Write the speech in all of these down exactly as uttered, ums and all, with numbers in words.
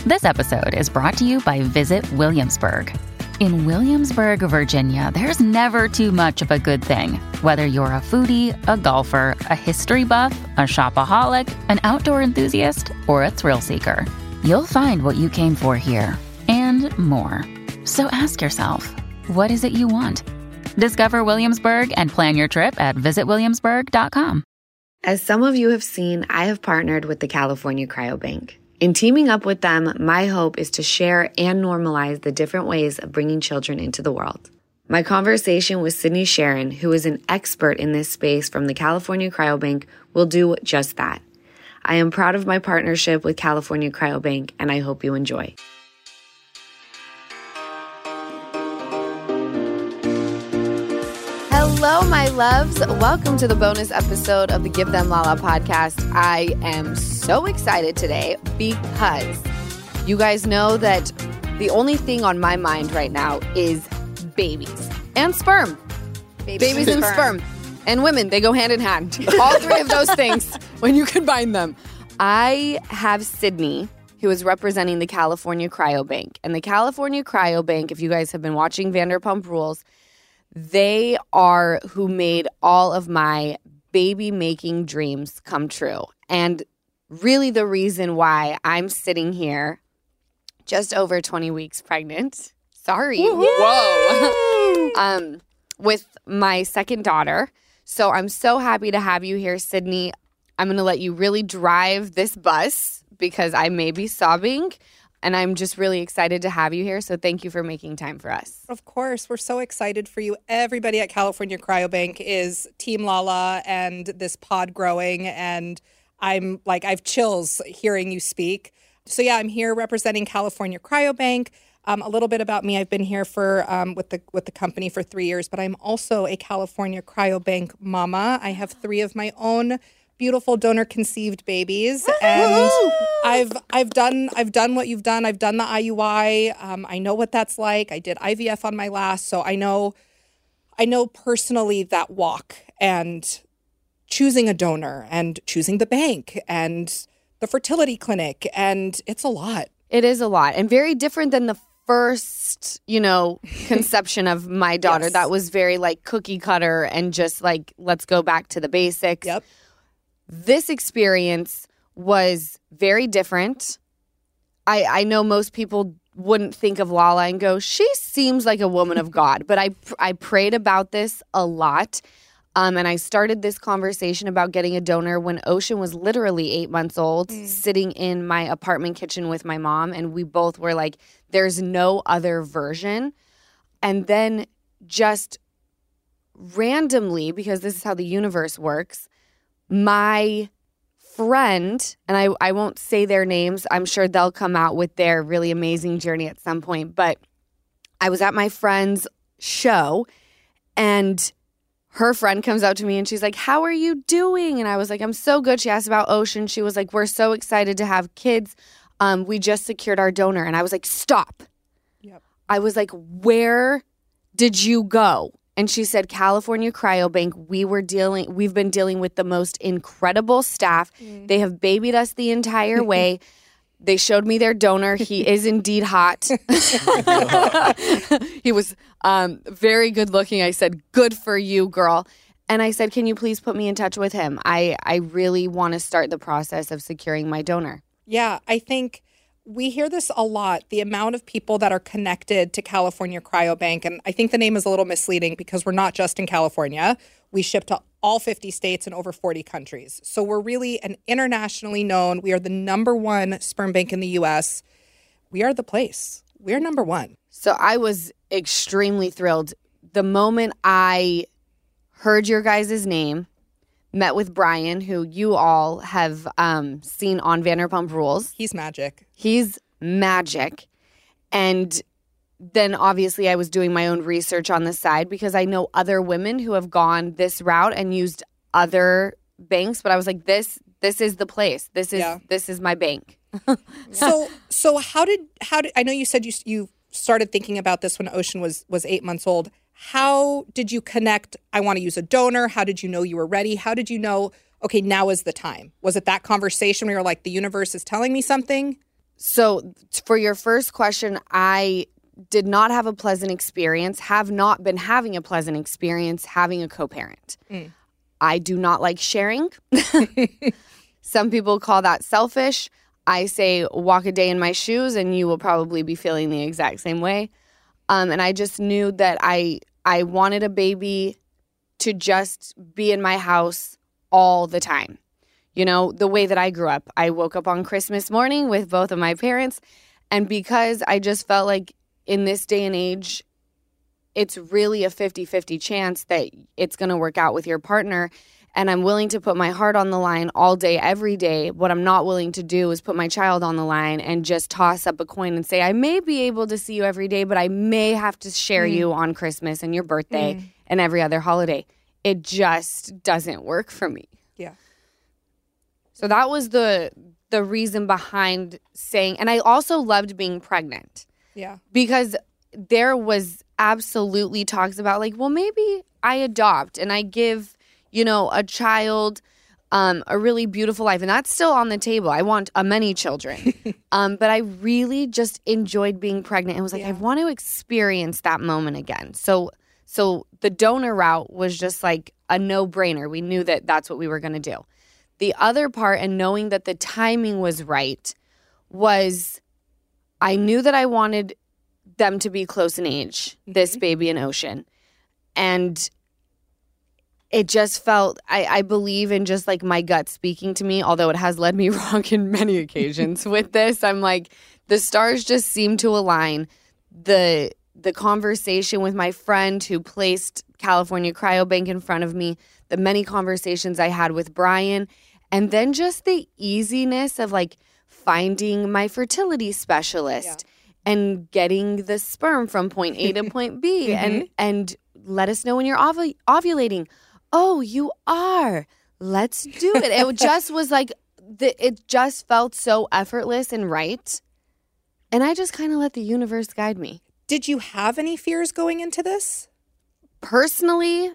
This episode is brought to you by Visit Williamsburg. In Williamsburg, Virginia, there's never too much of a good thing. Whether you're a foodie, a golfer, a history buff, a shopaholic, an outdoor enthusiast, or a thrill seeker, you'll find what you came for here and more. So ask yourself, what is it you want? Discover Williamsburg and plan your trip at visit williamsburg dot com. As some of you have seen, I have partnered with the California Cryobank. In teaming up with them, my hope is to share and normalize the different ways of bringing children into the world. My conversation with Sydney Sharon, who is an expert in this space from the California Cryobank, will do just that. I am proud of my partnership with California Cryobank, and I hope you enjoy. Hello, my loves. Welcome to the bonus episode of the Give Them Lala podcast. I am so excited today because you guys know that the only thing on my mind right now is babies and sperm. Babies, babies and, and sperm. sperm. And women, they go hand in hand. All three of those things when you combine them. I have Sydney, who is representing the California Cryobank. And the California Cryobank, if you guys have been watching Vanderpump Rules, they are who made all of my baby-making dreams come true. And really the reason why I'm sitting here just over twenty weeks pregnant. Sorry. Woo-hoo. Whoa. um, with my second daughter. So I'm so happy to have you here, Sydney. I'm going to let you really drive this bus because I may be sobbing. And I'm just really excited to have you here. So thank you for making time for us. Of course. We're so excited for you. Everybody at California Cryobank is Team Lala and this pod growing. And I'm like, I have chills hearing you speak. So yeah, I'm here representing California Cryobank. Um, a little bit about me. I've been here for um, with the with the company for three years, but I'm also a California Cryobank mama. I have three of my own beautiful donor-conceived babies, and I've I've done I've done what you've done. I've done the I U I. Um, I know what that's like. I did I V F on my last, so I know I know personally that walk and choosing a donor and choosing the bank and the fertility clinic, and it's a lot. It is a lot, and very different than the first, you know, conception of my daughter. Yes. That was very like cookie cutter and just like let's go back to the basics. Yep. This experience was very different. I, I know most people wouldn't think of Lala and go, she seems like a woman of God. But I, I prayed about this a lot. Um, and I started this conversation about getting a donor when Ocean was literally eight months old, mm. sitting in my apartment kitchen with my mom. And we both were like, there's no other version. And then just randomly, because this is how the universe works, my friend, and I, I won't say their names, I'm sure they'll come out with their really amazing journey at some point, but I was at my friend's show, and her friend comes out to me, and she's like, how are you doing? And I was like, I'm so good. She asked about Ocean. She was like, we're so excited to have kids. Um, we just secured our donor. And I was like, stop. Yep. I was like, where did you go? And she said, California Cryobank, we were dealing, we've been dealing with the most incredible staff. Mm. They have babied us the entire way. They showed me their donor. He is indeed hot. He was um, very good looking. I said, good for you, girl. And I said, can you please put me in touch with him? I, I really want to start the process of securing my donor. Yeah, I think we hear this a lot, the amount of people that are connected to California Cryobank. And I think the name is a little misleading because we're not just in California. We ship to all fifty states and over forty countries. So we're really an internationally known. We are the number one sperm bank in the U S. We are the place. We're number one. So I was extremely thrilled. The moment I heard your guys' name, met with Brian, who you all have um, seen on Vanderpump Rules. He's magic. He's magic. And then obviously I was doing my own research on the side because I know other women who have gone this route and used other banks. But I was like, this this is the place. This is yeah. this is my bank. so so how did how did I know you said you you started thinking about this when Ocean was was eight months old. How did you connect, I want to use a donor? How did you know you were ready? How did you know, okay, now is the time? Was it that conversation where you're like, the universe is telling me something? So for your first question, I did not have a pleasant experience, have not been having a pleasant experience having a co-parent. Mm. I do not like sharing. Some people call that selfish. I say walk a day in my shoes and you will probably be feeling the exact same way. Um, and I just knew that I I wanted a baby to just be in my house all the time. You know, the way that I grew up. I woke up on Christmas morning with both of my parents. And because I just felt like in this day and age, it's really a fifty-fifty chance that it's going to work out with your partner. And I'm willing to put my heart on the line all day, every day. What I'm not willing to do is put my child on the line and just toss up a coin and say, I may be able to see you every day, but I may have to share mm. you on Christmas and your birthday mm. and every other holiday. It just doesn't work for me. Yeah. So that was the the reason behind saying, and I also loved being pregnant. Yeah. Because there was absolutely talks about like, well, maybe I adopt and I give, you know, a child um, a really beautiful life. And that's still on the table. I want uh, many children. um, but I really just enjoyed being pregnant and was like, yeah. I want to experience that moment again. So so the donor route was just like a no-brainer. We knew that that's what we were going to do. The other part, and knowing that the timing was right, was I knew that I wanted them to be close in age, mm-hmm. this baby and Ocean. And it just felt, I, I believe in just like my gut speaking to me, although it has led me wrong in many occasions with this. I'm like, the stars just seem to align. The the conversation with my friend who placed California Cryobank in front of me, the many conversations I had with Brian, and then just the easiness of like finding my fertility specialist yeah. and getting the sperm from point A to point B mm-hmm. and and let us know when you're ovu- ovulating. Oh, you are. Let's do it. It just was like, the, it just felt so effortless and right. And I just kind of let the universe guide me. Did you have any fears going into this? Personally,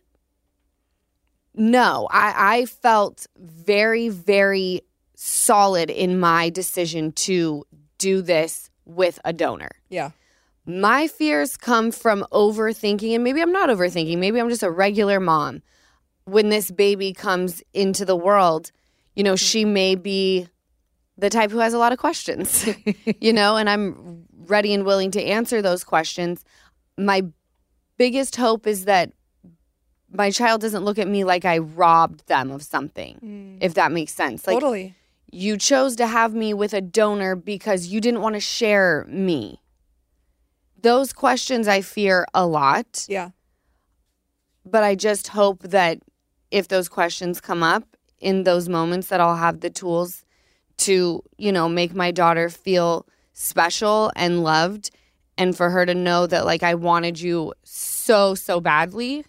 no. I, I felt very, very solid in my decision to do this with a donor. Yeah. My fears come from overthinking, and maybe I'm not overthinking. Maybe I'm just a regular mom. When this baby comes into the world, you know, she may be the type who has a lot of questions, you know, and I'm ready and willing to answer those questions. My biggest hope is that my child doesn't look at me like I robbed them of something, mm. if that makes sense. Like, totally. You chose to have me with a donor because you didn't want to share me. Those questions I fear a lot. Yeah. But I just hope that if those questions come up in those moments, that I'll have the tools to, you know, make my daughter feel special and loved, and for her to know that, like, I wanted you so, so badly.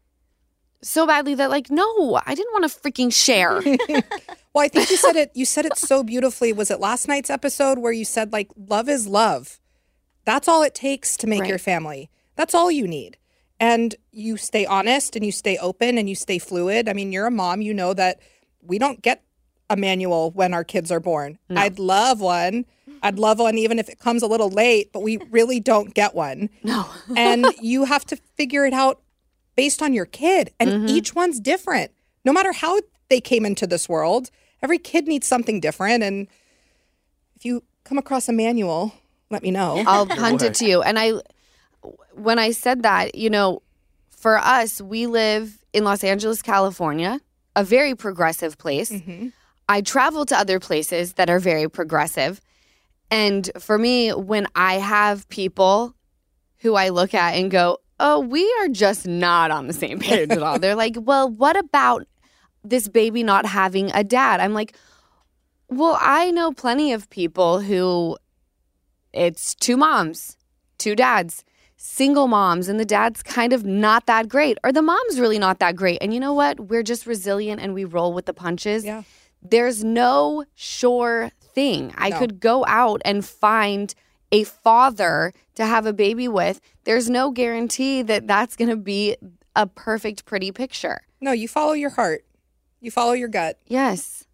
So badly that, like, no, I didn't want to freaking share. Well, I think you said it, you said it so beautifully. Was it last night's episode where you said, like, love is love? That's all it takes to make right. your family. That's all you need. And you stay honest and you stay open and you stay fluid. I mean, you're a mom. You know that we don't get a manual when our kids are born. No. I'd love one. I'd love one even if it comes a little late, but we really don't get one. No. And you have to figure it out based on your kid. And mm-hmm. each one's different. No matter how they came into this world, every kid needs something different. And if you come across a manual, let me know. I'll hunt it to you. And I, when I said that, you know, for us, we live in Los Angeles, California, a very progressive place. Mm-hmm. I travel to other places that are very progressive. And for me, when I have people who I look at and go, oh, we are just not on the same page at all. They're like, well, what about this baby not having a dad? I'm like, well, I know plenty of people who it's two moms, two dads, single moms, and the dad's kind of not that great, or the mom's really not that great. And you know what? We're just resilient and we roll with the punches. Yeah. There's no sure thing. I No. could go out and find a father to have a baby with. There's no guarantee that that's going to be a perfect, pretty picture. No, you follow your heart. You follow your gut. Yes.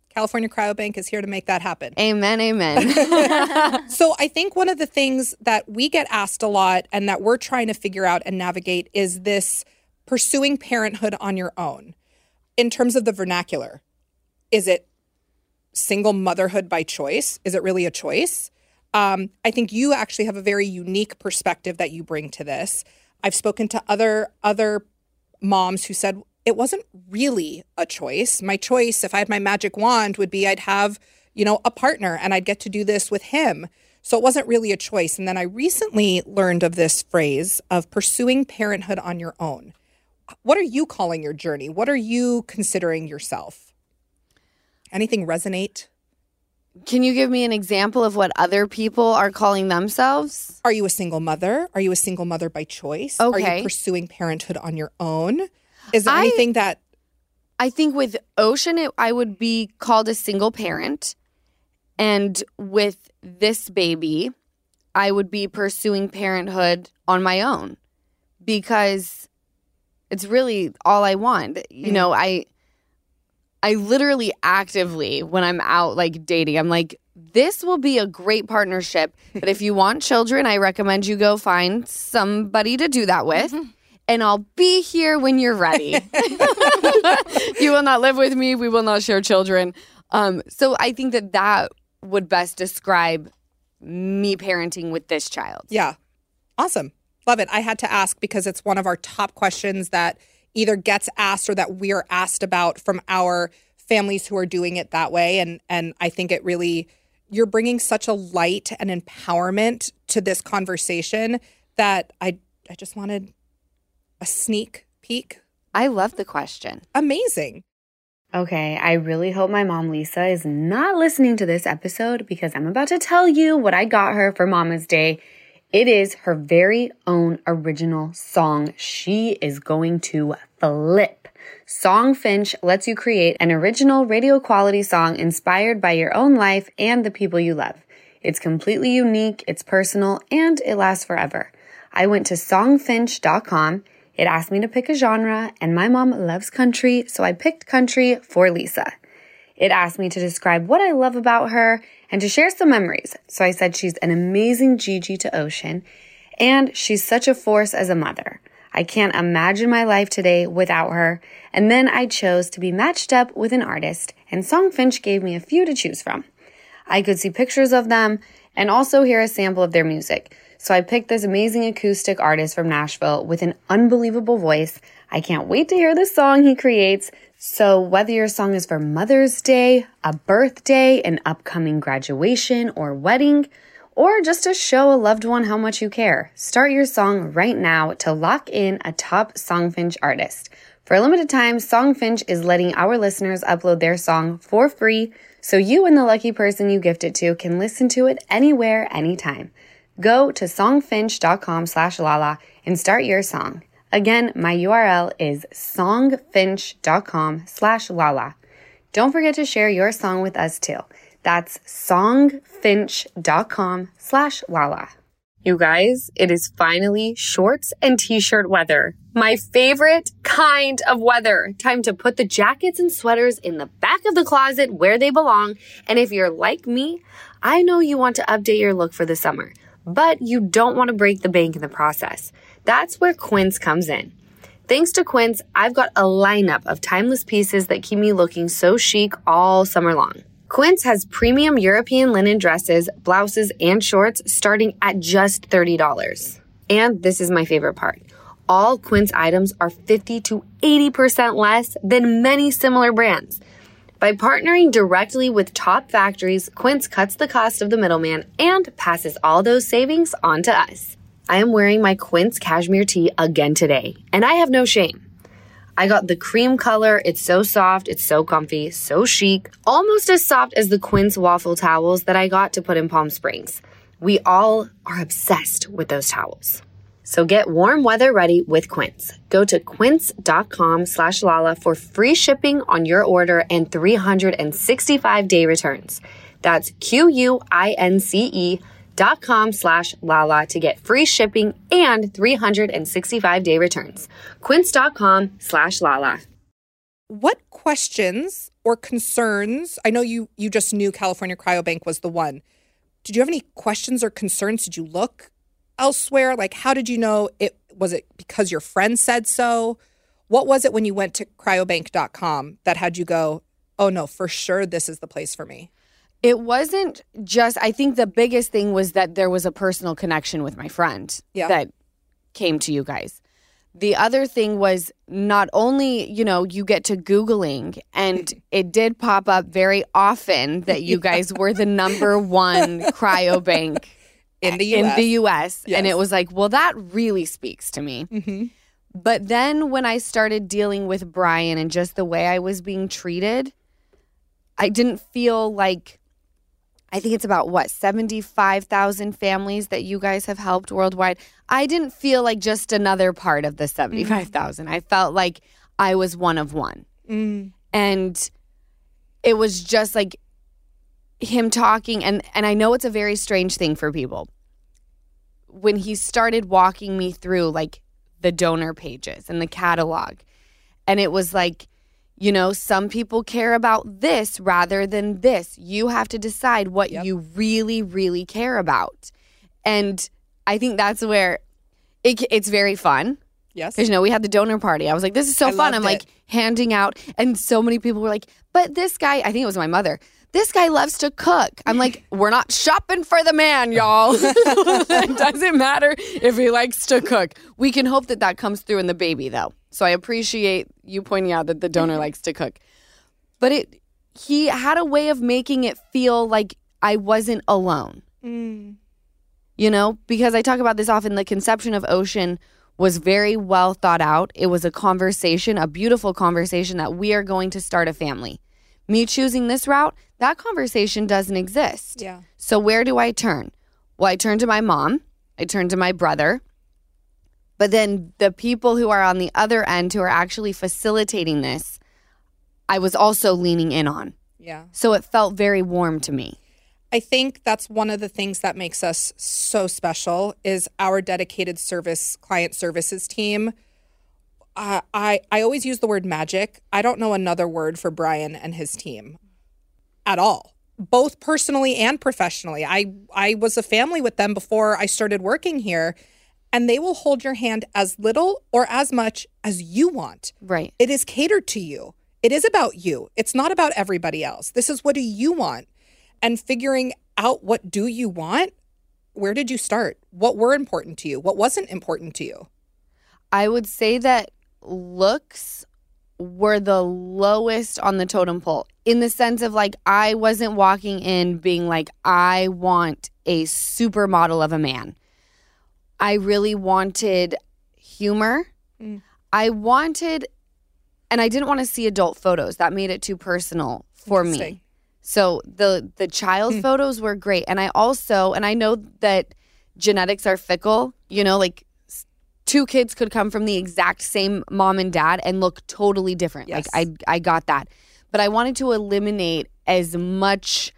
California Cryobank is here to make that happen. Amen, amen. So I think one of the things that we get asked a lot and that we're trying to figure out and navigate is this pursuing parenthood on your own. In terms of the vernacular, is it single motherhood by choice? Is it really a choice? Um, I think you actually have a very unique perspective that you bring to this. I've spoken to other other moms who said, it wasn't really a choice. My choice, if I had my magic wand, would be I'd have, you know, a partner and I'd get to do this with him. So it wasn't really a choice. And then I recently learned of this phrase of pursuing parenthood on your own. What are you calling your journey? What are you considering yourself? Anything resonate? Can you give me an example of what other people are calling themselves? Are you a single mother? Are you a single mother by choice? Okay. Are you pursuing parenthood on your own? Is there I, anything that... I think with Ocean, it, I would be called a single parent. And with this baby, I would be pursuing parenthood on my own. Because it's really all I want. You mm. know, I... I literally actively, when I'm out like dating, I'm like, this will be a great partnership. But if you want children, I recommend you go find somebody to do that with. Mm-hmm. And I'll be here when you're ready. You will not live with me. We will not share children. Um, so I think that that would best describe me parenting with this child. Yeah. Awesome. Love it. I had to ask because it's one of our top questions that either gets asked or that we're asked about from our families who are doing it that way. And and I think it really, you're bringing such a light and empowerment to this conversation that I I just wanted a sneak peek. I love the question. Amazing. Okay, I really hope my mom Lisa is not listening to this episode because I'm about to tell you what I got her for Mama's Day. It is her very own original song. She is going to flip. Songfinch lets you create an original radio quality song inspired by your own life and the people you love. It's completely unique, it's personal, and it lasts forever. I went to songfinch dot com. It asked me to pick a genre, and my mom loves country, so I picked country for Lisa. It asked me to describe what I love about her and to share some memories. So I said she's an amazing Gigi to Ocean, and she's such a force as a mother. I can't imagine my life today without her. And then I chose to be matched up with an artist, and Songfinch gave me a few to choose from. I could see pictures of them and also hear a sample of their music. So I picked this amazing acoustic artist from Nashville with an unbelievable voice. I can't wait to hear the song he creates. So whether your song is for Mother's Day, a birthday, an upcoming graduation or wedding, or just to show a loved one how much you care, start your song right now to lock in a top Songfinch artist. For a limited time, Songfinch is letting our listeners upload their song for free, so you and the lucky person you gift it to can listen to it anywhere, anytime. Go to songfinch.com slash Lala and start your song. Again, my U R L is songfinch.com slash Lala. Don't forget to share your song with us too. That's songfinch.com slash Lala. You guys, it is finally shorts and t-shirt weather. My favorite kind of weather. Time to put the jackets and sweaters in the back of the closet where they belong. And if you're like me, I know you want to update your look for the summer, but you don't want to break the bank in the process. That's where Quince comes in. Thanks to Quince, I've got a lineup of timeless pieces that keep me looking so chic all summer long. Quince has premium European linen dresses, blouses, and shorts starting at just thirty dollars. And this is my favorite part. All Quince items are fifty to eighty percent less than many similar brands. By partnering directly with top factories, Quince cuts the cost of the middleman and passes all those savings on to us. I am wearing my Quince cashmere tee again today, and I have no shame. I got the cream color. It's so soft, it's so comfy, so chic, almost as soft as the Quince waffle towels that I got to put in Palm Springs. We all are obsessed with those towels. So get warm weather ready with Quince. Go to quince.com slash Lala for free shipping on your order and three hundred sixty-five day returns. That's Q-U-I-N-C-E dot com slash Lala to get free shipping and three hundred sixty-five day returns. Quince.com slash Lala. What questions or or concerns? I know you you just knew California Cryobank was the one. Did you have any questions or concerns? Did you look elsewhere? Like, how did you know it? Was it because your friend said so? What was it when you went to cryobank dot com that had you go, oh no, for sure this is the place for me? It wasn't just, I think the biggest thing was that there was a personal connection with my friend Yeah. that came to you guys. The other thing was not only, you know, you get to Googling, and it did pop up very often that you guys were the number one cryobank In the U S. In the U S. Yes. And it was like, well, that really speaks to me. Mm-hmm. But then when I started dealing with Brian and just the way I was being treated, I didn't feel like, I think it's about, what, seventy-five thousand families that you guys have helped worldwide. I didn't feel like just another part of the seventy-five thousand. Mm. I felt like I was one of one. Mm. And it was just like him talking, and, and I know it's a very strange thing for people. When he started walking me through, like, the donor pages and the catalog, and it was like, you know, some people care about this rather than this. You have to decide what Yep. you really, really care about. And I think that's where it, it's very fun. Yes. Because, you know, we had the donor party. I was like, this is so I fun. loved I'm like it. handing out. And so many people were like, but this guy, I think it was my mother, this guy loves to cook. I'm like, we're not shopping for the man, y'all. It doesn't matter if he likes to cook. We can hope that that comes through in the baby, though. So I appreciate you pointing out that the donor likes to cook. But it, he had a way of making it feel like I wasn't alone. Mm. You know, because I talk about this often, the conception of Ocean was very well thought out. It was a conversation, a beautiful conversation that we are going to start a family. Me choosing this route, that conversation doesn't exist. Yeah. So where do I turn? Well, I turn to my mom. I turn to my brother. But then the people who are on the other end who are actually facilitating this, I was also leaning in on. Yeah. So it felt very warm to me. I think that's one of the things that makes us so special is our dedicated service client services team. Uh, I I always use the word magic. I don't know another word for Brian and his team at all, both personally and professionally. I I was a family with them before I started working here, and they will hold your hand as little or as much as you want. Right. It is catered to you. It is about you. It's not about everybody else. This is what do you want? And figuring out what do you want, where did you start? What were important to you? What wasn't important to you? I would say that looks were the lowest on the totem pole in the sense of like I wasn't walking in being like, I want a supermodel of a man. I really wanted humor. Mm. I wanted, and I didn't want to see adult photos. That made it too personal for me. Interesting. So the the child Hmm. photos were great. And I also, and I know that genetics are fickle, you know, like s- two kids could come from the exact same mom and dad and look totally different. Yes. Like I I got that. But I wanted to eliminate as much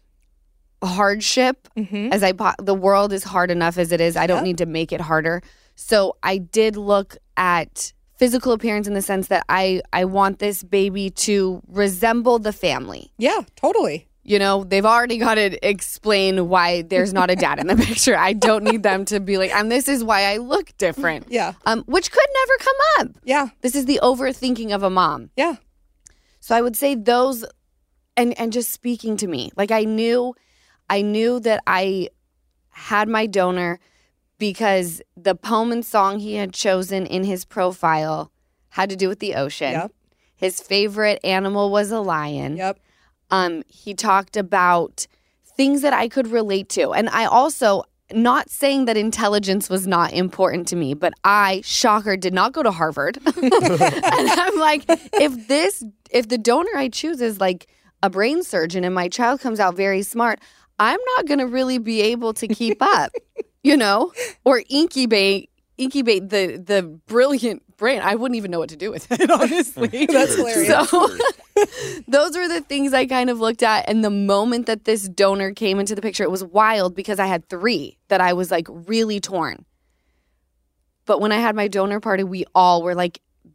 hardship Mm-hmm. as I po- the world is hard enough as it is. I don't Yep. need to make it harder. So I did look at physical appearance in the sense that I I want this baby to resemble the family. Yeah, totally. You know, they've already got to explain why there's not a dad in the picture. I don't need them to be like, and this is why I look different. Yeah. Um, which could never come up. Yeah. This is the overthinking of a mom. Yeah. So I would say those, and and just speaking to me, like I knew, I knew that I had my donor because the poem and song he had chosen in his profile had to do with the ocean. Yep. His favorite animal was a lion. Yep. Um, he talked about things that I could relate to. And I also, not saying that intelligence was not important to me, but I, shocker, did not go to Harvard. And I'm like, if this, if the donor I choose is like a brain surgeon and my child comes out very smart, I'm not going to really be able to keep up, you know, or incubate incubate the the brilliant brain. I wouldn't even know what to do with it, honestly. That's hilarious. So those were the things I kind of looked at. And the moment that this donor came into the picture, it was wild because I had three that I was like really torn. But when I had my donor party, we all were like,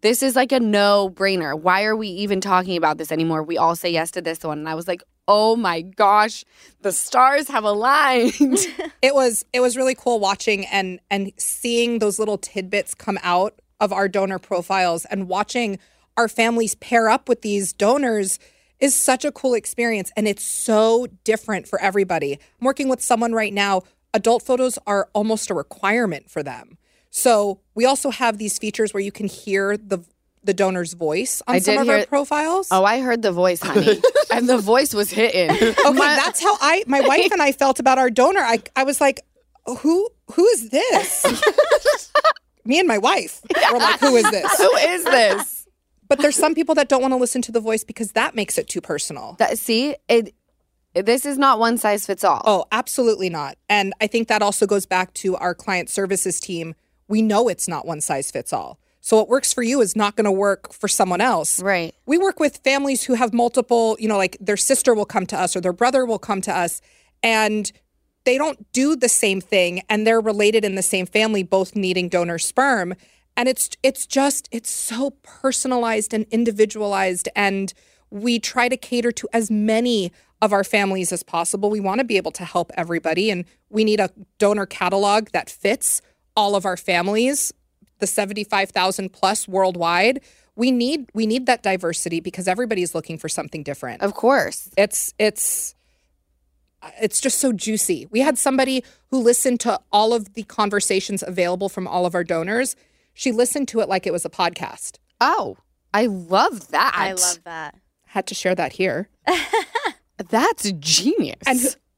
this is like a no-brainer. Why are we even talking about this anymore? We all say yes to this one. And I was like, oh my gosh, the stars have aligned. It was it was really cool watching and and seeing those little tidbits come out of our donor profiles and watching our families pair up with these donors is such a cool experience. And it's so different for everybody. I'm working with someone right now. Adult photos are almost a requirement for them. So we also have these features where you can hear the the donor's voice on I some did of hear- our profiles. Oh, I heard the voice, honey. And the voice was hitting. Okay, that's how I, my wife and I felt about our donor. I, I was like, who, who is this? Me and my wife were like, who is this? Who is this? But there's some people that don't want to listen to the voice because that makes it too personal. That, see, it. This is not one size fits all. Oh, absolutely not. And I think that also goes back to our client services team. We know it's not one size fits all. So what works for you is not going to work for someone else. Right. We work with families who have multiple, you know, like their sister will come to us or their brother will come to us and they don't do the same thing and they're related in the same family, both needing donor sperm. And it's it's just, it's so personalized and individualized. And we try to cater to as many of our families as possible. We want to be able to help everybody. And we need a donor catalog that fits all of our families, the seventy-five thousand plus worldwide. We need we need that diversity because everybody's looking for something different. Of course. It's it's it's just so juicy. We had somebody who listened to all of the conversations available from all of our donors. She listened to it like it was a podcast. Oh, I love that. I love that. Had to share that here. That's genius. And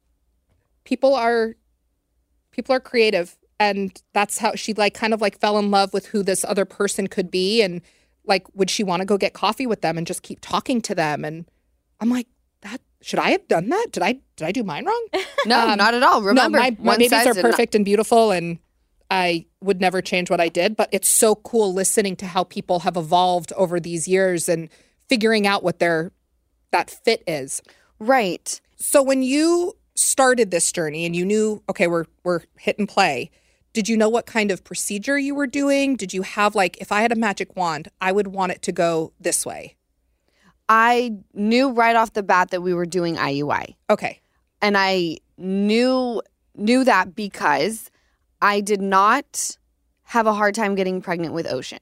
people are people are creative. And that's how she like kind of like fell in love with who this other person could be. And like, would she want to go get coffee with them and just keep talking to them? And I'm like, that should I have done that? Did I did I do mine wrong? no, um, not at all. Remember, no, my, my one babies size are did not- perfect and beautiful, and I would never change what I did. But it's so cool listening to how people have evolved over these years and figuring out what their that fit is. Right. So when you started this journey and you knew, okay, we're we're hit and play. Did you know what kind of procedure you were doing? Did you have like, if I had a magic wand, I would want it to go this way? I knew right off the bat that we were doing I U I. Okay. And I knew knew that because I did not have a hard time getting pregnant with Ocean.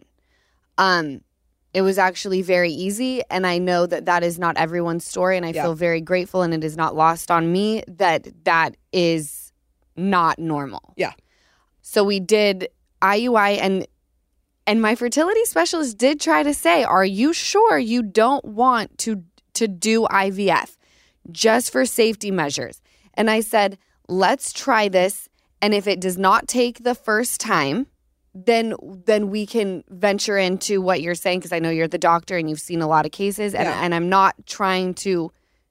Um, it was actually very easy, and I know that that is not everyone's story, and I Yeah. feel very grateful, and it is not lost on me that that is not normal. Yeah. So we did I U I, and and my fertility specialist did try to say, are you sure you don't want to to do I V F just for safety measures? And I said, let's try this. And if it does not take the first time, then then we can venture into what you're saying, because I know you're the doctor and you've seen a lot of cases. And, Yeah. and I'm not trying to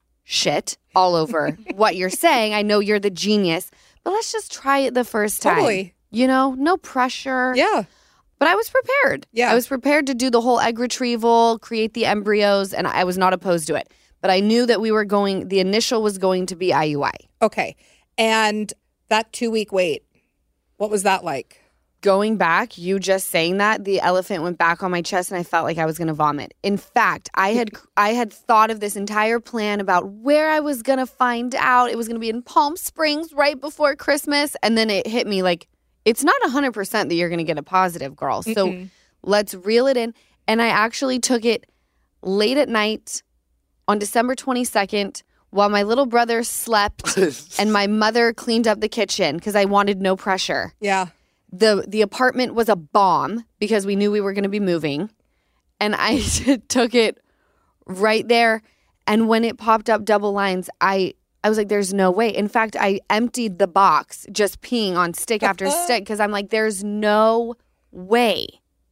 shit all over what you're saying. I know you're the genius. But let's just try it the first time. Totally. You know, no pressure. Yeah. But I was prepared. Yeah. I was prepared to do the whole egg retrieval, create the embryos, and I was not opposed to it. But I knew that we were going, the initial was going to be I U I. Okay. And that two week wait, what was that like? Going back, you just saying that, the elephant went back on my chest and I felt like I was going to vomit. In fact, I had I had thought of this entire plan about where I was going to find out. It was going to be in Palm Springs right before Christmas. And then it hit me like, it's not one hundred percent that you're going to get a positive, girl. So Mm-mm. let's reel it in. And I actually took it late at night on December twenty-second while my little brother slept and my mother cleaned up the kitchen because I wanted no pressure. Yeah. The the apartment was a bomb because we knew we were going to be moving. And I took it right there. And when it popped up double lines, I, I was like, there's no way. In fact, I emptied the box just peeing on stick after stick because I'm like, there's no way.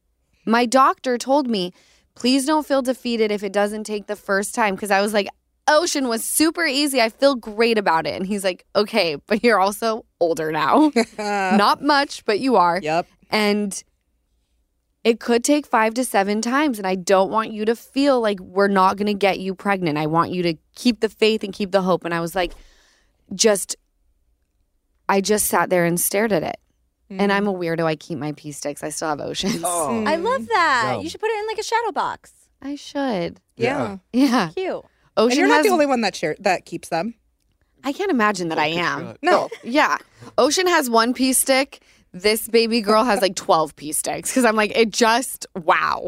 My doctor told me, please don't feel defeated if it doesn't take the first time, because I was like, Ocean was super easy. I feel great about it. And he's like, okay, but you're also older now. Not much, but you are. Yep. And it could take five to seven times. And I don't want you to feel like we're not going to get you pregnant. I want you to keep the faith and keep the hope. And I was like, just, I just sat there and stared at it. And I'm a weirdo. I keep my pee sticks. I still have Oceans. Oh. I love that. Yum. You should put it in like a shadow box. I should. Yeah. Yeah. Cute. Ocean And you're not has, the only one that share, that keeps them. I can't imagine that I am. shot. No. Yeah. Ocean has one pee stick. This baby girl has like twelve pee sticks because I'm like, it just, wow.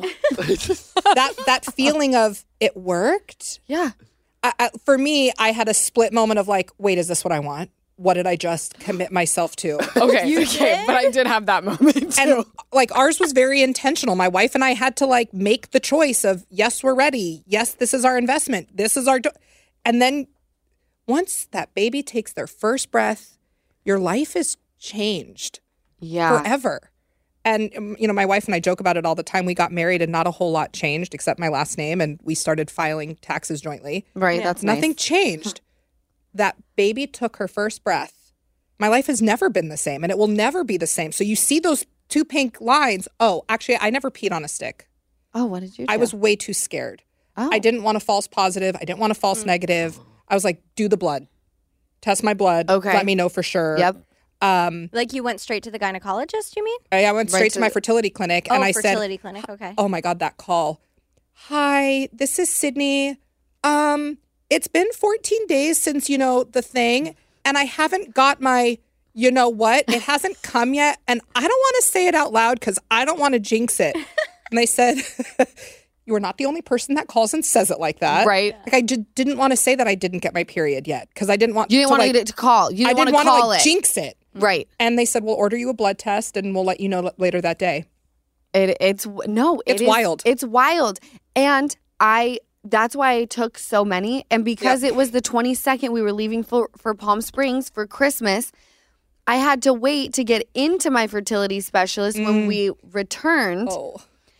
that that feeling of it worked. Yeah. I, I, for me, I had a split moment of like, wait, is this what I want? What did I just commit myself to? Okay. You okay. did? But I did have that moment too. And like ours was very intentional. My wife and I had to like make the choice of yes, we're ready. Yes, this is our investment. This is our, do-. And then once that baby takes their first breath, your life is changed yeah. forever. And um, you know, my wife and I joke about it all the time. We got married and not a whole lot changed except my last name, and we started filing taxes jointly. Right. Yeah. That's Nothing nice. changed. That baby took her first breath. My life has never been the same, and it will never be the same. So you see those two pink lines. Oh, actually, I never peed on a stick. Oh, what did you do? I was way too scared. Oh. I didn't want a false positive. I didn't want a false negative. I was like, do the blood. Test my blood. Okay. Let me know for sure. Yep. Um, Like you went straight to the gynecologist, you mean? I, I went straight Right to to my the- fertility clinic, Oh, and I said, fertility clinic. Okay. oh my God, that call. Hi, this is Sydney. Um, it's been fourteen days since, you know, the thing, and I haven't got my, you know what? It hasn't come yet, and I don't want to say it out loud because I don't want to jinx it. And they said, you are not the only person that calls and says it like that. Right. Like I just didn't want to say that I didn't get my period yet because I didn't want You didn't to want like, to get it to call. You I didn't want didn't to want to call like it. jinx it. Right. And they said, we'll order you a blood test and we'll let you know l- later that day. It, it's no, it It's is- wild. It's wild, and I. That's why I took so many, and because it was the twenty-second, we were leaving for for Palm Springs for Christmas. I had to wait to get into my fertility specialist when we returned, Oh.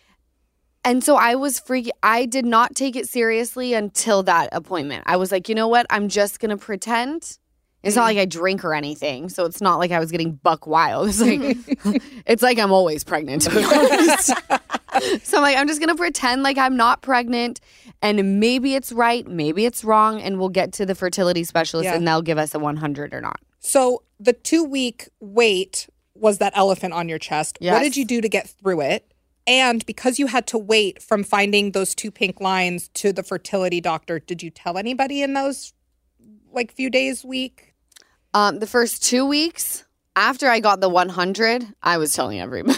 and so I was freaking. I did not take it seriously until that appointment. I was like, you know what? I'm just gonna pretend. It's not like I drink or anything, so it's not like I was getting buck wild. It's like it's like I'm always pregnant, to be honest. So I'm like, I'm just gonna pretend like I'm not pregnant, and maybe it's right, maybe it's wrong, and we'll get to the fertility specialist, Yeah. and they'll give us a one hundred or not. So the two week wait was that elephant on your chest. What Yes. did you do to get through it? And because you had to wait from finding those two pink lines to the fertility doctor, did you tell anybody in those like few days, week? Um, the first two weeks after I got the one hundred, I was telling everybody.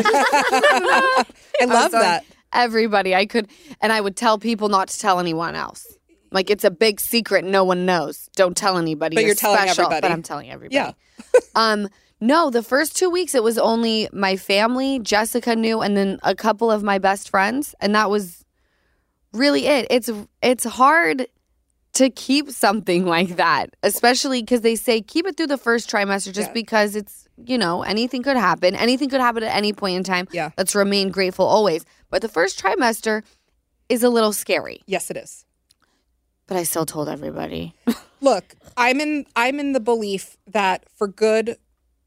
I I was love telling that. Everybody, I could, and I would tell people not to tell anyone else. Like it's a big secret, no one knows. Don't tell anybody. But You're, you're telling special, everybody. But I'm telling everybody. Yeah. um, no, the first two weeks it was only my family. Jessica knew, and then a couple of my best friends, and that was really it. It's it's hard to keep something like that, especially because they say keep it through the first trimester, just Yeah. because it's, you know, anything could happen. Anything could happen at any point in time. Yeah. Let's remain grateful always. But the first trimester is a little scary. Yes, it is. But I still told everybody. Look, I'm in I'm in the belief that for good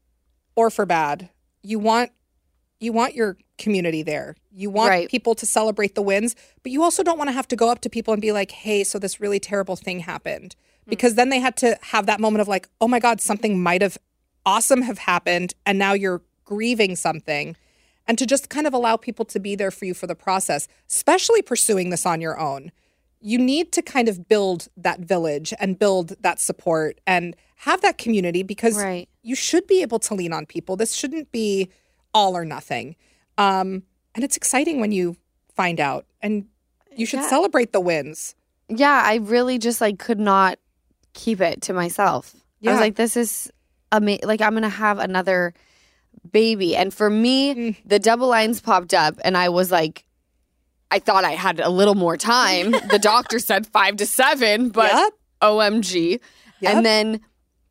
or for bad, you want you want your community there. You want Right. people to celebrate the wins, but you also don't want to have to go up to people and be like, "Hey, so this really terrible thing happened." Because then they had to have that moment of like, "Oh my God, something might have awesome have happened and now you're grieving something." And to just kind of allow people to be there for you for the process, especially pursuing this on your own. You need to kind of build that village and build that support and have that community because Right. you should be able to lean on people. This shouldn't be all or nothing. Um, and it's exciting when you find out, and you should Yeah. celebrate the wins. Yeah, I really just like could not keep it to myself. I Yeah. was like, this is amazing. Like I'm gonna have another baby, and for me, Mm. the double lines popped up, and I was like, I thought I had a little more time. The doctor said five to seven, but Yep. O M G. Yep. And then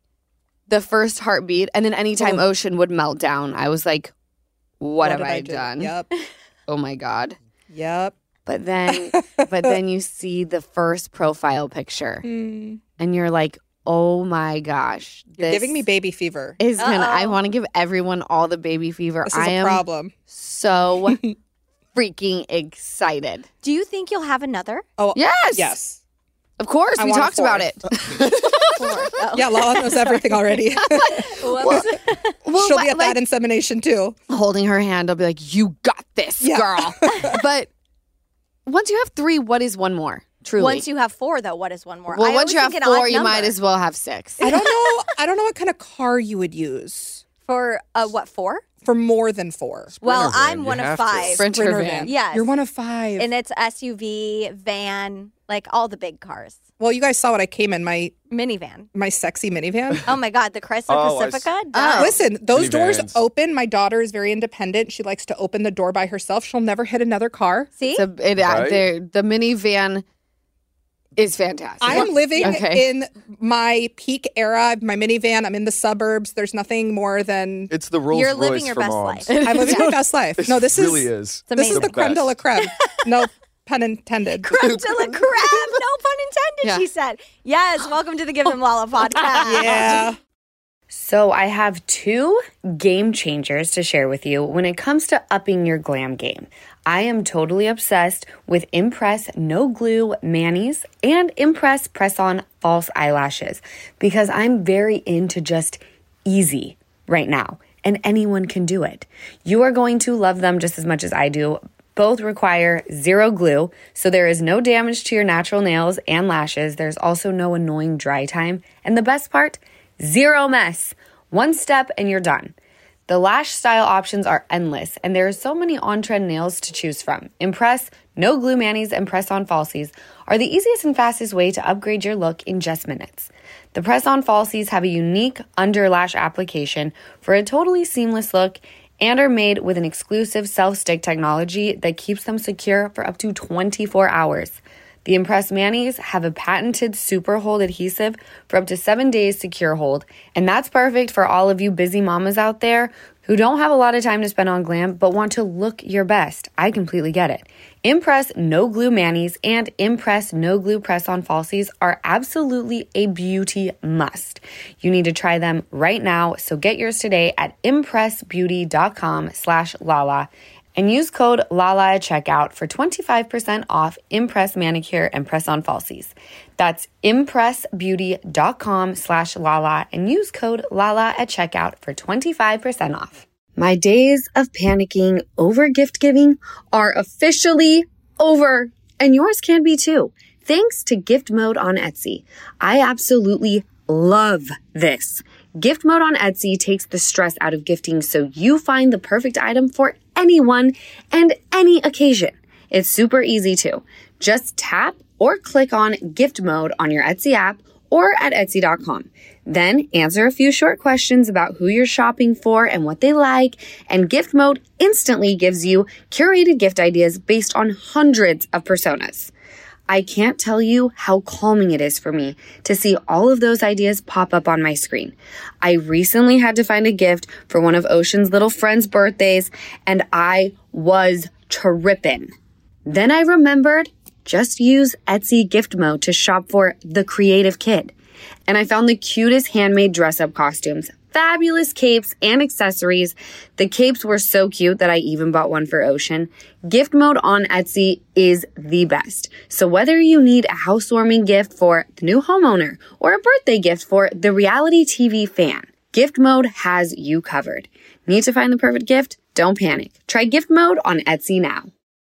the first heartbeat, and then anytime Oh. Ocean would melt down, I was like, what, have did I, do? done? Yep. Oh my God. Yep. But then but then you see the first profile picture Mm. and you're like, oh my gosh. You're this giving me baby fever. is gonna I Uh-oh. want to give everyone all the baby fever. This is I a am problem. so freaking excited. Do you think you'll have another? Oh, Yes. yes. Of course. I we want a talked about fourth. it. Four. Oh. Yeah, Lala knows everything already. Whoops. Well, Well, She'll be at like- that insemination too. Holding her hand, I'll be like, you got this, Yeah. girl. But once you have three, what is one more? Truly. Once you have four, though, what is one more? well, I once always you have think an odd four, you might number. as well have six. I don't know. I don't know what kind of car you would use For, uh, what, four? for more than four. Well, van, I'm you one of have to. five. Sprinter Sprinter van. van. Yes. You're one of five. And it's S U V, van, like all the big cars. well, you guys saw what I came in, my Minivan. my sexy minivan. Oh my God, the Chrysler Oh, I s- Pacifica? Oh. Duh. Listen, those doors Minivans. open. My daughter is very independent. She likes to open the door by herself. She'll never hit another car. See? It's a, it, uh, Right? they're- the minivan is fantastic. I am living Okay. in my peak era. My minivan. I'm in the suburbs. There's nothing more than It's the Rolls You're Royce living your for best moms. life. I'm living my best life. No, this it really is, is. It's this is amazing. the creme de la creme. No pun intended. Creme de la creme. No pun intended, Yeah. she said. Yes, welcome to the Give Them Lala podcast. Yeah. So, I have two game changers to share with you when it comes to upping your glam game. I am totally obsessed with Impress No Glue Manis and Impress Press On False Eyelashes because I'm very into just easy right now, and anyone can do it. You are going to love them just as much as I do. Both require zero glue, so there is no damage to your natural nails and lashes. There's also no annoying dry time. And the best part, zero mess. One step and you're done. The lash style options are endless, and there are so many on-trend nails to choose from. Impress, No Glue Manis, and Press-On Falsies are the easiest and fastest way to upgrade your look in just minutes. The Press-On Falsies have a unique under lash application for a totally seamless look and are made with an exclusive self-stick technology that keeps them secure for up to twenty-four hours. The Impress Manis have a patented super hold adhesive for up to seven days secure hold, and that's perfect for all of you busy mamas out there who don't have a lot of time to spend on glam but want to look your best. I completely get it. Impress No Glue Manis and Impress No Glue Press-On Falsies are absolutely a beauty must. You need to try them right now, so get yours today at impressbeauty.com slash Lala and use code LALA at checkout for twenty-five percent off Impress Manicure and Press-On Falsies. That's impressbeauty.com slash Lala and use code LALA at checkout for twenty-five percent off. My days of panicking over gift giving are officially over, and yours can be too. Thanks to Gift Mode on Etsy. I absolutely love this. Gift Mode on Etsy takes the stress out of gifting so you find the perfect item for anyone and any occasion. It's super easy too. Just tap or click on Gift Mode on your Etsy app or at etsy dot com. Then answer a few short questions about who you're shopping for and what they like, and Gift Mode instantly gives you curated gift ideas based on hundreds of personas. I can't tell you how calming it is for me to see all of those ideas pop up on my screen. I recently had to find a gift for one of Ocean's little friends' birthdays, and I was tripping. Then I remembered, just use Etsy Gift Mode to shop for the creative kid. And I found the cutest handmade dress-up costumes, fabulous capes, and accessories. The capes were so cute that I even bought one for Ocean. Gift Mode on Etsy is the best. So whether you need a housewarming gift for the new homeowner or a birthday gift for the reality T V fan, Gift Mode has you covered. Need to find the perfect gift? Don't panic. Try Gift Mode on Etsy now.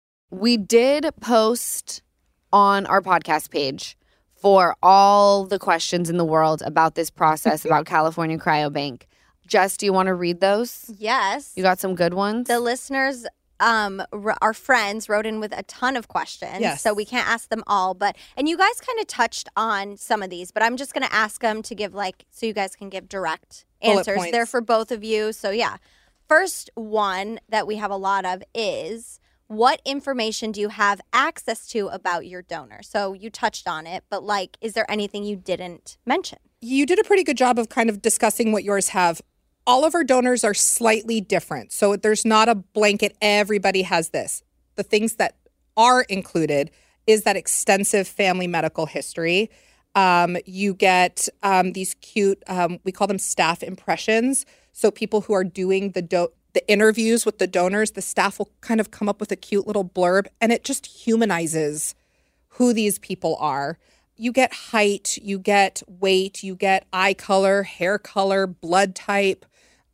We did post on our podcast page for all the questions in the world about this process, about California Cryobank. Jess, do you want to read those? Yes. You got some good ones? The listeners, um, r- our friends, wrote in with a ton of questions. Yes. So we can't ask them all, but and you guys kind of touched on some of these, but I'm just going to ask them to give like so you guys can give direct Bullet answers. points. They're for both of you. So yeah, first one that we have a lot of is, what information do you have access to about your donor? So you touched on it, but like, is there anything you didn't mention? You did a pretty good job of kind of discussing what yours have. All of our donors are slightly different. So there's not a blanket, everybody has this. The things that are included is that extensive family medical history. Um, you get um, these cute, um, we call them staff impressions. So people who are doing the do- the interviews with the donors, the staff will kind of come up with a cute little blurb, and it just humanizes who these people are. You get height, you get weight, you get eye color, hair color, blood type.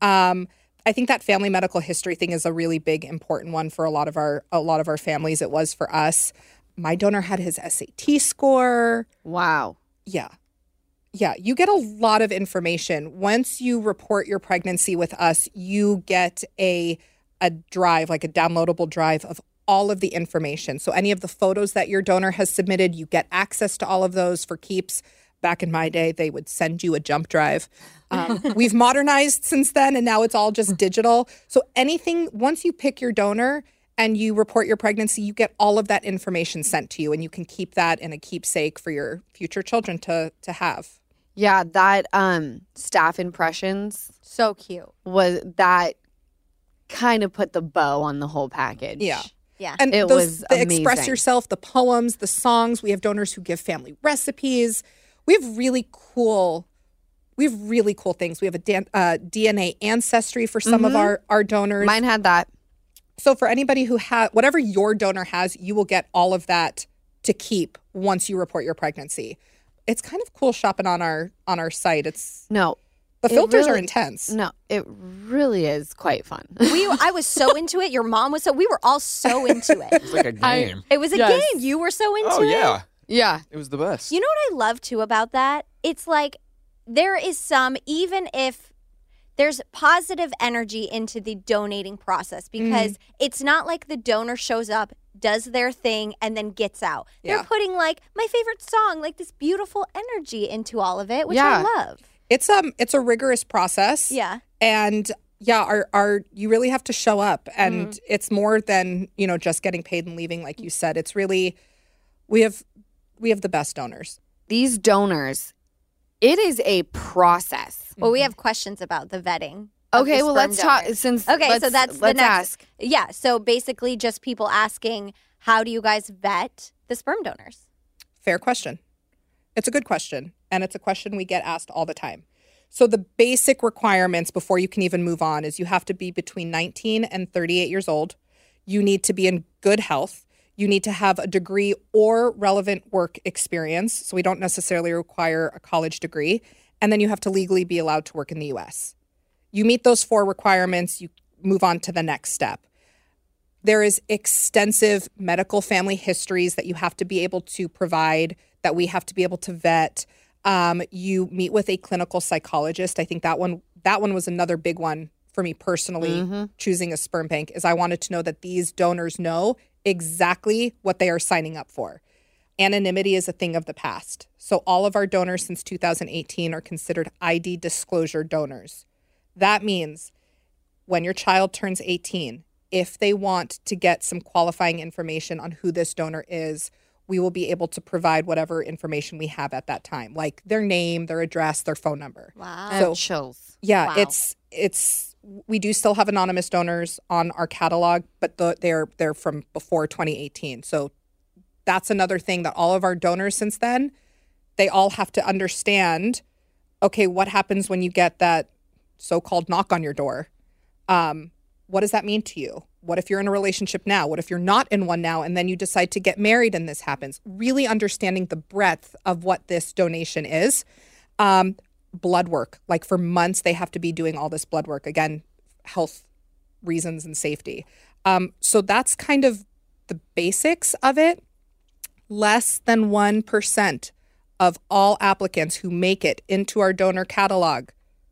Um, I think that family medical history thing is a really big, important one for a lot of our a lot of our families. It was for us. My donor had his S A T score. Wow. Yeah. Yeah, you get a lot of information. Once you report your pregnancy with us, you get a a drive, like a downloadable drive of all of the information. So any of the photos that your donor has submitted, you get access to all of those for keeps. Back in my day, they would send you a jump drive. Um, we've modernized since then, and now it's all just digital. So anything, once you pick your donor and you report your pregnancy, you get all of that information sent to you, and you can keep that in a keepsake for your future children to to have. Yeah, that um, staff impressions So cute. was that kind of put the bow on the whole package. Yeah. Yeah. And It those, was the express amazing. yourself, the poems, the songs. We have donors who give family recipes. We have really cool, we have really cool things. We have a Dan, uh, D N A ancestry for some of our, our donors. Mine had that. So for anybody who has, whatever your donor has, you will get all of that to keep once you report your pregnancy. It's kind of cool shopping on our on our site. It's No. the it filters are really- intense. No, it really is quite fun. We, I was so into it. Your mom was so. We were all so into it. It's like a game. It was a Yes. game. You were so into oh, it. yeah. Yeah. It was the best. You know what I love too about that? It's like there is some, even if there's positive energy into the donating process, because Mm. it's not like the donor shows up, does their thing, and then gets out. Yeah. They're putting like my favorite song, like this beautiful energy into all of it, which Yeah. I love. It's um it's a rigorous process. Yeah. And yeah, our our you really have to show up, and Mm-hmm. it's more than, you know, just getting paid and leaving, like you said. It's really we have we have the best donors. These donors, it is a process. Well, we have questions about the vetting. Mm-hmm. of Okay, the well, sperm let's talk. donors. Since Okay, let's, so that's the let's next. ask. Yeah, so basically just people asking, how do you guys vet the sperm donors? Fair question. It's a good question, and it's a question we get asked all the time. So the basic requirements before you can even move on is you have to be between nineteen and thirty-eight years old. You need to be in good health. You need to have a degree or relevant work experience. So we don't necessarily require a college degree. And then you have to legally be allowed to work in the U S. You meet those four requirements, you move on to the next step. There is extensive medical family histories that you have to be able to provide, that we have to be able to vet. Um, you meet with a clinical psychologist. I think that one that one was another big one for me personally, choosing a sperm bank, is I wanted to know that these donors know exactly what they are signing up for. Anonymity is a thing of the past. So all of our donors since two thousand eighteen are considered I D disclosure donors. That means when your child turns eighteen, if they want to get some qualifying information on who this donor is, we will be able to provide whatever information we have at that time, like their name, their address, their phone number. Wow. I So- have chills. Yeah, Wow. it's it's we do still have anonymous donors on our catalog, but the, they're they're from before twenty eighteen. So that's another thing that all of our donors since then, they all have to understand, okay, what happens when you get that so-called knock on your door? Um, what does that mean to you? What if you're in a relationship now? What if you're not in one now and then you decide to get married and this happens? Really understanding the breadth of what this donation is. Um, blood work, like for months, they have to be doing all this blood work. Again, health reasons and safety. Um, so that's kind of the basics of it. Less than one percent of all applicants who make it into our donor catalog,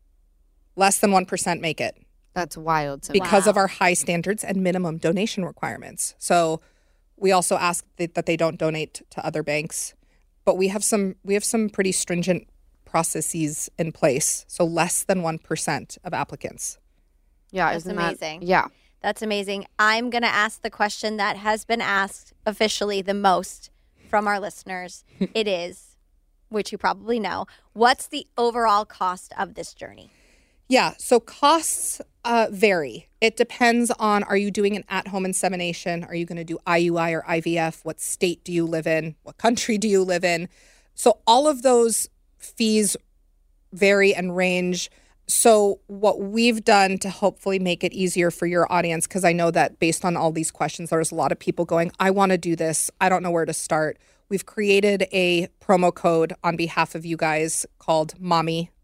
less than one percent make it That's wild to me. because of Wow. our high standards and minimum donation requirements. So we also ask that, that they don't donate to other banks, but we have some we have some pretty stringent processes in place. So less than one percent of applicants. Yeah, That's isn't that- amazing. yeah. That's amazing. I'm going to ask the question that has been asked officially the most from our listeners. It is, which you probably know, what's the overall cost of this journey? Yeah, so costs uh, vary. It depends on, are you doing an at-home insemination? Are you going to do I U I or I V F? What state do you live in? What country do you live in? So all of those fees vary and range. So what we've done to hopefully make it easier for your audience, because I know that based on all these questions, there's a lot of people going, I want to do this. I don't know where to start. We've created a promo code on behalf of you guys called MOMMY,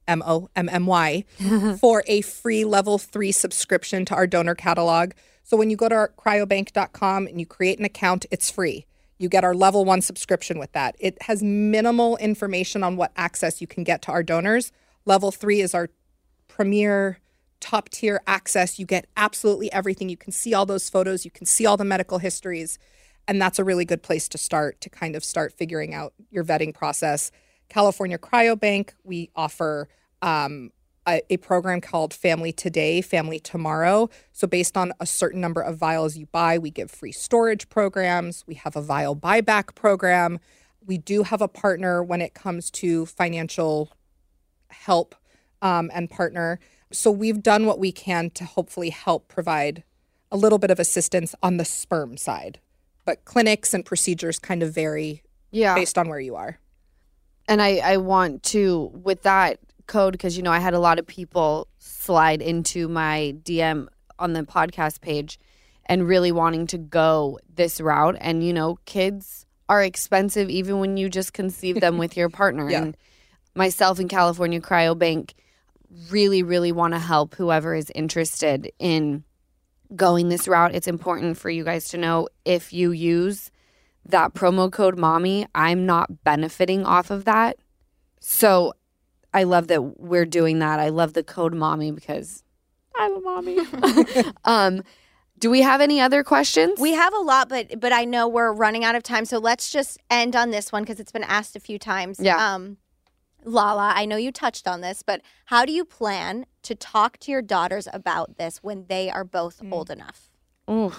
M O M M Y, for a free level three subscription to our donor catalog. So when you go to our cryobank dot com and you create an account, it's free. You get our level one subscription with that. It has minimal information on what access you can get to our donors. Level three is our premier top tier access. You get absolutely everything. You can see all those photos. You can see all the medical histories. And that's a really good place to start to kind of start figuring out your vetting process. California Cryobank, we offer um, a, a program called Family Today, Family Tomorrow. So based on a certain number of vials you buy, we give free storage programs. We have a vial buyback program. We do have a partner when it comes to financial help um, and partner. So we've done what we can to hopefully help provide a little bit of assistance on the sperm side. But clinics and procedures kind of vary Yeah. based on where you are. And I, I want to, with that code, because, you know, I had a lot of people slide into my D M on the podcast page and really wanting to go this route. And, you know, kids are expensive even when you just conceive them with your partner. Yeah. And myself and California Cryobank really, really want to help whoever is interested in going this route. It's important for you guys to know if you use that promo code mommy, I'm not benefiting off of that. So I love that we're doing that. I love the code mommy because I'm a mommy. um, do we have any other questions? We have a lot, but but I know we're running out of time. So let's just end on this one because it's been asked a few times. Yeah. Um, Lala, I know you touched on this, but how do you plan to talk to your daughters about this when they are both mm. old enough? Ooh.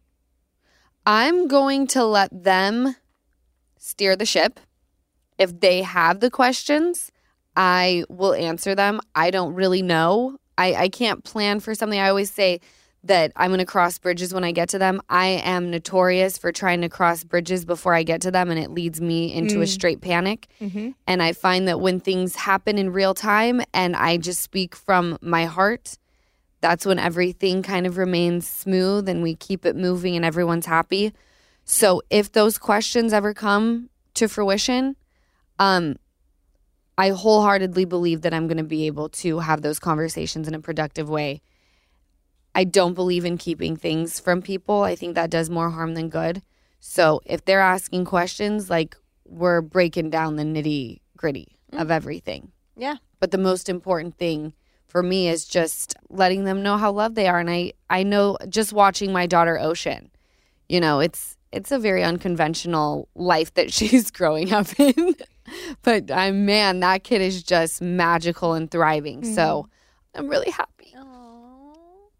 I'm going to let them steer the ship. If they have the questions, I will answer them. I don't really know. I, I can't plan for something. I always say that I'm going to cross bridges when I get to them. I am notorious for trying to cross bridges before I get to them, and it leads me into mm. a straight panic. Mm-hmm. And I find that when things happen in real time and I just speak from my heart, that's when everything kind of remains smooth and we keep it moving and everyone's happy. So if those questions ever come to fruition, um, I wholeheartedly believe that I'm going to be able to have those conversations in a productive way. I don't believe in keeping things from people. I think that does more harm than good. So if they're asking questions, like, we're breaking down the nitty gritty mm. of everything. Yeah. But the most important thing for me is just letting them know how loved they are. And I, I know just watching my daughter Ocean, you know, it's it's a very unconventional life that she's growing up in. But I, man, that kid is just magical and thriving. Mm. So I'm really happy. Aww.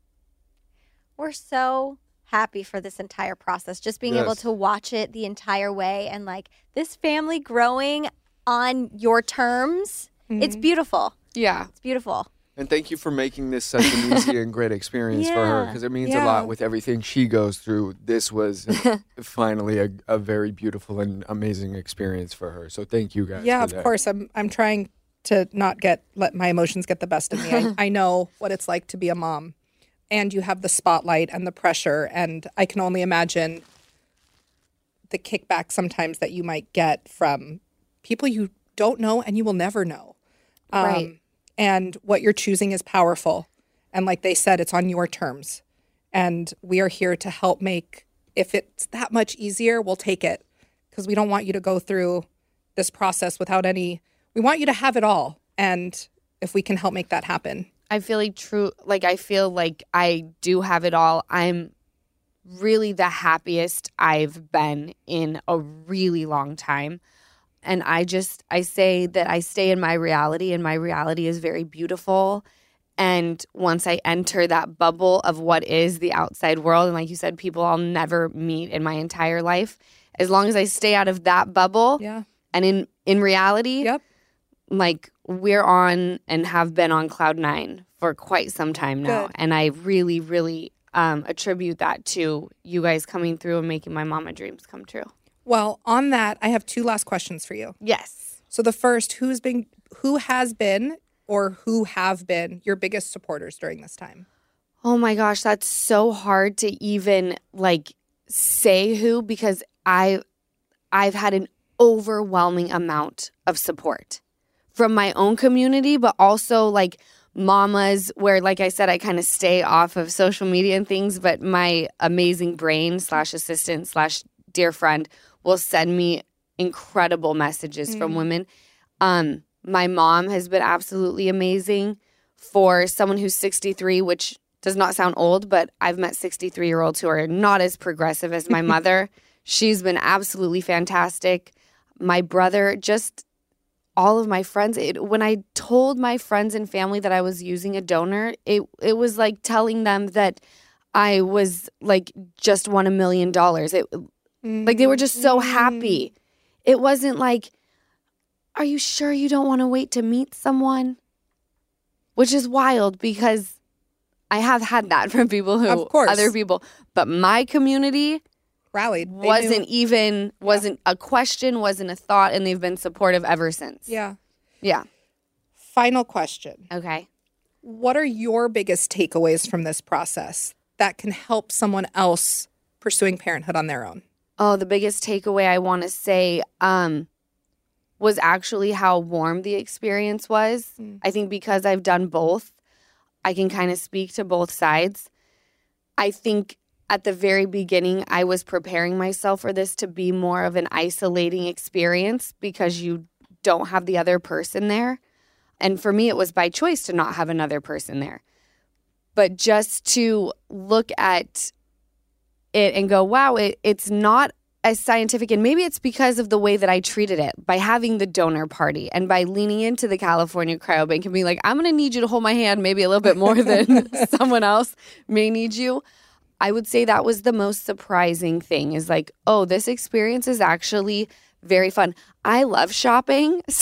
We're so happy for this entire process. Just being yes. able to watch it the entire way and like this family growing on your terms. Mm-hmm. It's beautiful. Yeah. It's beautiful. And thank you for making this such an easy and great experience yeah. for her, because it means yeah. a lot with everything she goes through. This was finally a, a very beautiful and amazing experience for her. So thank you guys. Yeah, for of that. course. I'm I'm trying to not get let my emotions get the best of me. I, I know what it's like to be a mom, and you have the spotlight and the pressure, and I can only imagine the kickback sometimes that you might get from people you don't know and you will never know. Um, Right. And what you're choosing is powerful. And like they said, it's on your terms. And we are here to help make, if it's that much easier, we'll take it. Because we don't want you to go through this process without any, we want you to have it all. And if we can help make that happen. I feel like true, like I feel like I do have it all. I'm really the happiest I've been in a really long time. And I just, I say that I stay in my reality, and my reality is very beautiful. And once I enter that bubble of what is the outside world, and like you said, people I'll never meet in my entire life, as long as I stay out of that bubble Yeah. and in, in reality, Yep. like we're on and have been on cloud nine for quite some time now. Good. And I really, really um, attribute that to you guys coming through and making my mama dreams come true. Well, on that, I have two last questions for you. Yes. So the first, who's been, who has been or who have been your biggest supporters during this time? Oh my gosh, that's so hard to even like say who, because I I've had an overwhelming amount of support from my own community, but also like mamas where, like I said, I kind of stay off of social media and things, but my amazing brain slash assistant slash dear friend will send me incredible messages mm. from women. Um, my mom has been absolutely amazing. For someone who's sixty-three, which does not sound old, but I've met sixty-three-year-olds who are not as progressive as my mother. She's been absolutely fantastic. My brother, just all of my friends. It, when I told my friends and family that I was using a donor, it it was like telling them that I was like just won a million dollars. It mm-hmm. like they were just so happy. It wasn't like, are you sure you don't want to wait to meet someone? Which is wild because I have had that from people who, of course. Other people, but my community rallied. They wasn't knew. even, wasn't yeah. a question, wasn't a thought, and they've been supportive ever since. Yeah. Yeah. Final question. Okay. What are your biggest takeaways from this process that can help someone else pursuing parenthood on their own? Oh, the biggest takeaway I want to say um, was actually how warm the experience was. Mm. I think because I've done both, I can kind of speak to both sides. I think at the very beginning, I was preparing myself for this to be more of an isolating experience because you don't have the other person there. And for me, it was by choice to not have another person there. But just to look at it and go, wow, it, it's not as scientific. And maybe it's because of the way that I treated it by having the donor party and by leaning into the California Cryobank and being like, I'm going to need you to hold my hand maybe a little bit more than someone else may need you. I would say that was the most surprising thing is like, oh, this experience is actually very fun. I love shopping. So,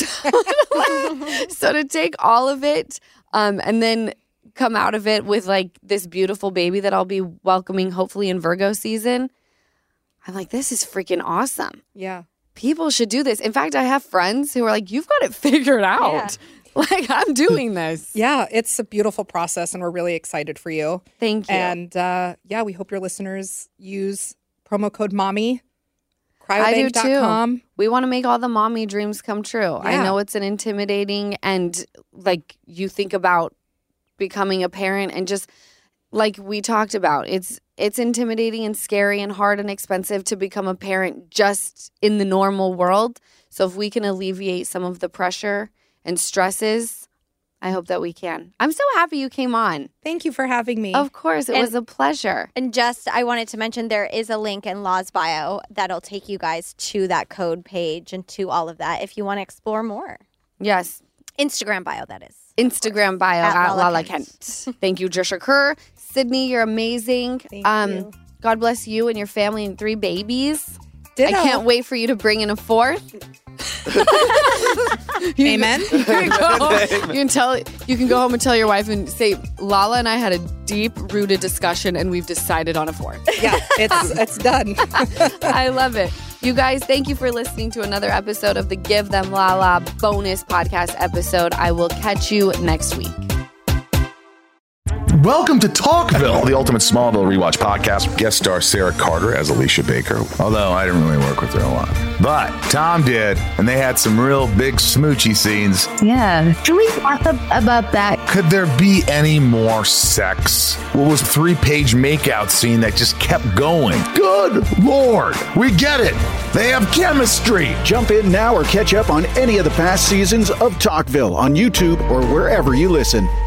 so to take all of it um, and then come out of it with like this beautiful baby that I'll be welcoming hopefully in Virgo season, I'm like, this is freaking awesome. Yeah. People should do this. In fact, I have friends who are like, you've got it figured out. Yeah. Like, I'm doing this. Yeah, it's a beautiful process, and we're really excited for you. Thank you. And, uh, yeah, we hope your listeners use promo code MOMMY, cryobank dot com. I do, too. We want to make all the mommy dreams come true. Yeah. I know it's an intimidating, and, like, you think about becoming a parent, and just, like we talked about, it's it's intimidating and scary and hard and expensive to become a parent just in the normal world. So if we can alleviate some of the pressure and stresses, I hope that we can. I'm so happy you came on. Thank you for having me. Of course. It and, was a pleasure. And just, I wanted to mention there is a link in Law's bio that'll take you guys to that code page and to all of that if you want to explore more. Yes. Instagram bio, that is. Instagram bio at, at Lala, Lala Kent. Kent. Thank you, Trisha Kerr. Sydney, you're amazing. Thank um, you. God bless you and your family and three babies. Ditto. I can't wait for you to bring in a fourth. you, Amen. You can, go, you can tell. You can go home and tell your wife and say, Lala and I had a deep-rooted discussion, and we've decided on a fourth. Yeah, it's it's done. I love it. You guys, thank you for listening to another episode of the Give Them Lala bonus podcast episode. I will catch you next week. Welcome to Talkville, the ultimate Smallville rewatch podcast. Guest star Sarah Carter as Alicia Baker. Although I didn't really work with her a lot. But Tom did, and they had some real big smoochy scenes. Yeah. Can we talk about that? Could there be any more sex? What was a three-page makeout scene that just kept going? Good Lord. We get it. They have chemistry. Jump in now or catch up on any of the past seasons of Talkville on YouTube or wherever you listen.